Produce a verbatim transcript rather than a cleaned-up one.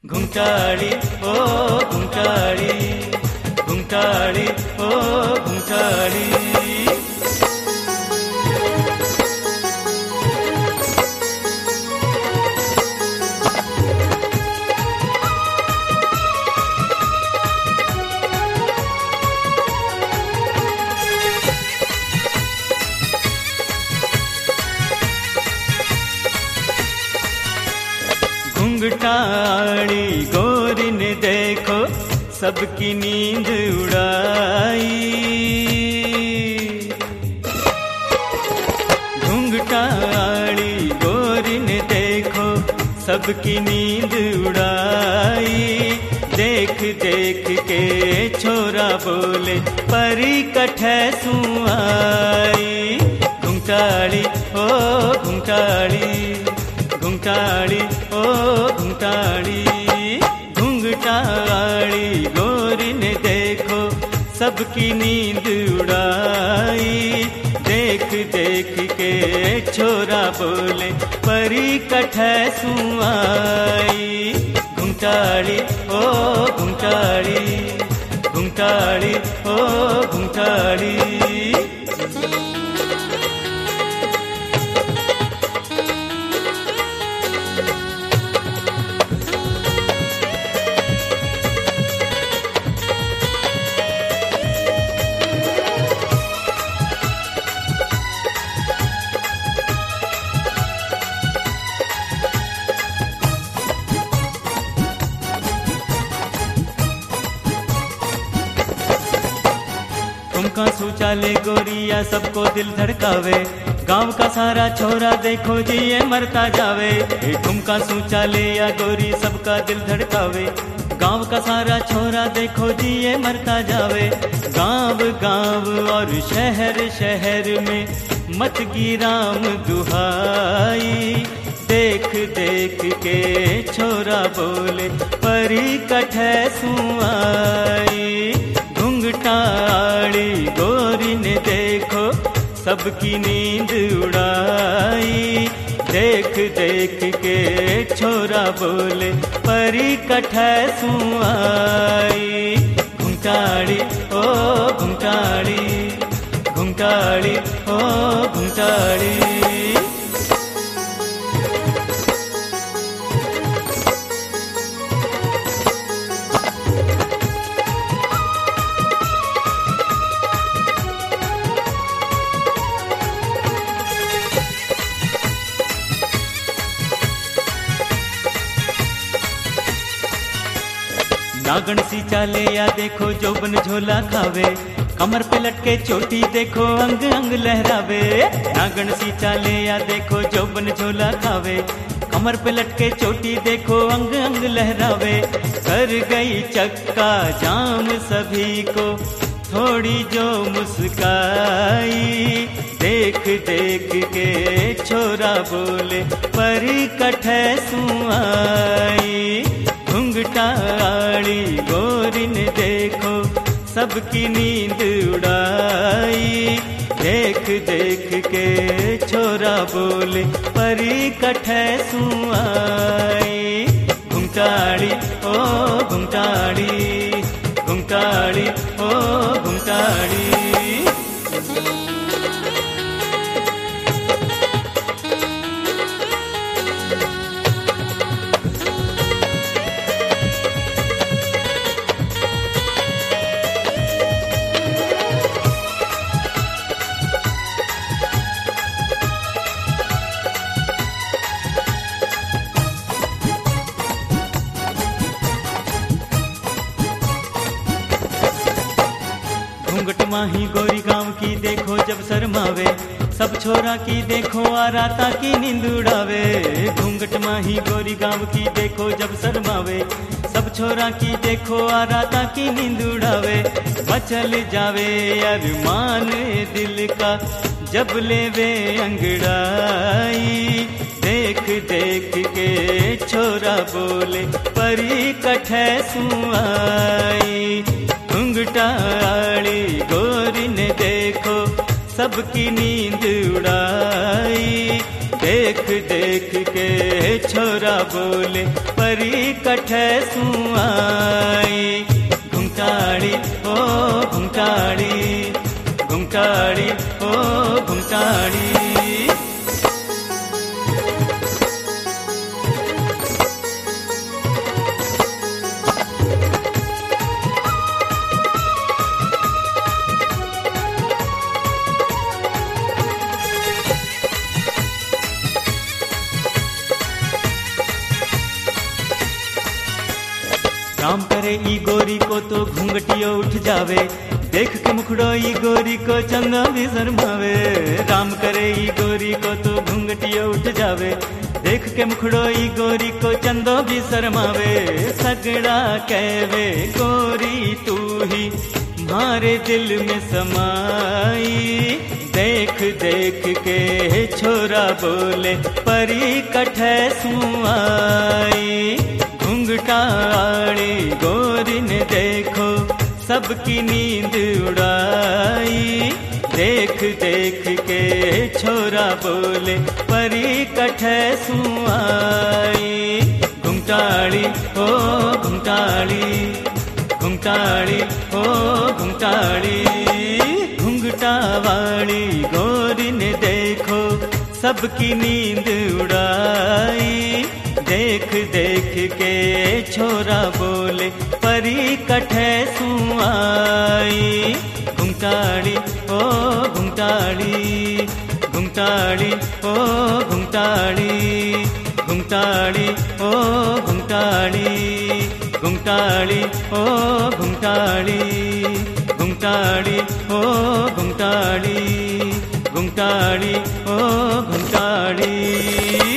घुंघटाड़ी ओ घुंघटाड़ी, घुंघटाड़ी ओ घुंघटाड़ी। घुंघटाड़ी गोरी ने देखो सबकी नींद उड़ाई। घुंघटाड़ी गोरी ने देखो सबकी नींद उड़ाई। देख देख के छोरा बोले परी कठै सू आई। घुंघटाड़ी ओ घुंघटाड़ी, घुंघटाड़ी ओ घुंघटाड़ी। घुंघटाड़ी गोरी ने देखो सबकी नींद उड़ाई। देख देख के छोरा बोले परी कठै सू आई। घुंघटाड़ी ओ घुंघटाड़ी, घुंघटाड़ी ओ घुंघटाड़ी। ठुमका सूचाले गोरिया सबको दिल धड़कावे। गांव का सारा छोरा देखो जी ये मरता जावे। ठुमका सूचाले या गोरी सबका दिल धड़कावे। गांव का सारा छोरा देखो जी ये मरता जावे। गांव गांव और शहर शहर में मत गिराम दुहाई। देख देख के छोरा बोले परी कठै सू आई। घुंघटाड़ी गोरी ने देखो सबकी नींद उड़ाई। देख देख के छोरा बोले परी कठै सू आई। घुंघटाड़ी ओ घुंघटाड़ी, घुंघटाड़ी ओ घुंघटाड़ी। नागण सी चाले या देखो जोबन झोला खावे। कमर पे लटके चोटी देखो अंग अंग लहरावे। नागण सी चाले या देखो जोबन झोला खावे। कमर पे लटके चोटी देखो अंग अंग लहरावे। कर गई चक्का जाम सभी को थोड़ी जो मुस्काई। देख देख के छोरा बोले परी कठै सू आई। घुंघटाड़ी गोरी ने देखो सबकी नींद उड़ाई। देख देख के छोरा बोले परी कठै सू आई। घुंघटाड़ी ओ घुंघटाड़ी, घुंघटाड़ी ओ घुंघटाड़ी। घूंघट माही गोरी गांव की देखो जब शर्मावे। सब छोरा की देखो आराता की नींद उड़ावे। घूंघट माही गोरी गांव की देखो जब शर्मावे। सब छोरा की देखो आराता की नींद उड़ावे। मचल जावे अरमान दिल का जब लेवे अंगड़ाई। देख देख के छोरा बोले परी कठै सू आई। घुंघटाड़ी गोरी ने देखो सबकी नींद उड़ाई। देख देख देख के छोरा बोले परी कठे सुआई। घुंघटाड़ी ओ घुंघटाड़ी, घुंघटाड़ी ओ घुंघटाड़ी। राम करे ई गोरी को तो घूंघटियो उठ जावे, देख के मुखड़ो ई गोरी को चंदा भी शर्मावे। राम करे ई गोरी को तो घूंघटियो उठ जावे, देख के मुखड़ो ई गोरी को चंदो भी शर्मावे। सगड़ा कहवे गोरी तू ही मारे दिल में समाई। देख देख के छोरा बोले परी कठे सुआई। घुंघटाड़ी गोरी ने देखो सबकी नींद उड़ाई। देख देख के छोरा बोले परी कठे सुआई। घुंघटाड़ी ओ घुंघटाड़ी, घुंघटाड़ी ओ घुंघटाड़ी। घुंघटा वाली गोरी ने देखो सबकी नींद उड़ाई। देख देख के छोरा बोले परी कठे सुआई। घुंघटाड़ी ओ घुंघटाड़ी, घुंघटाड़ी ओ घुंघटाड़ी, घुंघटाड़ी ओ घुंघटाड़ी, घुंघटाड़ी ओ घुंघटाड़ी, घुंघटाड़ी ओ घुंघटाड़ी, घुंघटाड़ी ओ घुंघटाड़ी।